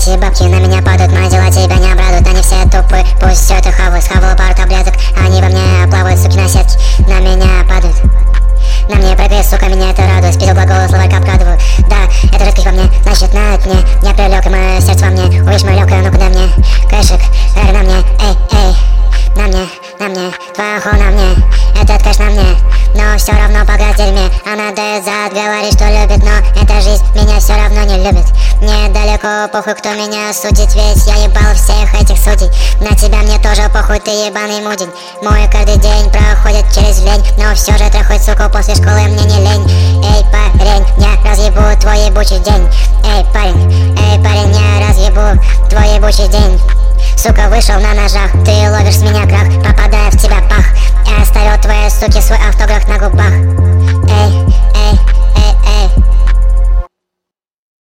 Эти бабки на меня падают, мои дела тебя не обрадуют. Они все тупые, пусть все это хавают. Схавала пару таблеток, они во мне плавают, суки на сетке, на меня падают. На мне прыгает, сука, меня это радует. Спиздил глаголы, словарька обкрадываю. Да, это распись во мне, значит на дне. Я прилег, и мое сердце во мне. Увидишь мое легкое, ну куда мне? Кэшик, на мне, эй, на мне, твоя ху на мне. Этот кэш на мне, но все равно пограть в дерьме. Она дает зад, говорит, что любит, но эта жизнь меня все равно не любит. Мне далеко похуй, кто меня судит, ведь я ебал всех этих судей. На тебя мне тоже похуй, ты ебаный мудень. Мой каждый день проходит через лень, но все же трахать, сука, после школы мне не лень. Эй, парень, я разъебу твой ебучий день. Эй, парень, я разъебу твой ебучий день. Сука, вышел на ножах, ты ловишь с меня крах, попадая в тебя пах. Я оставил твоей суки свой автограф на губах. Эй,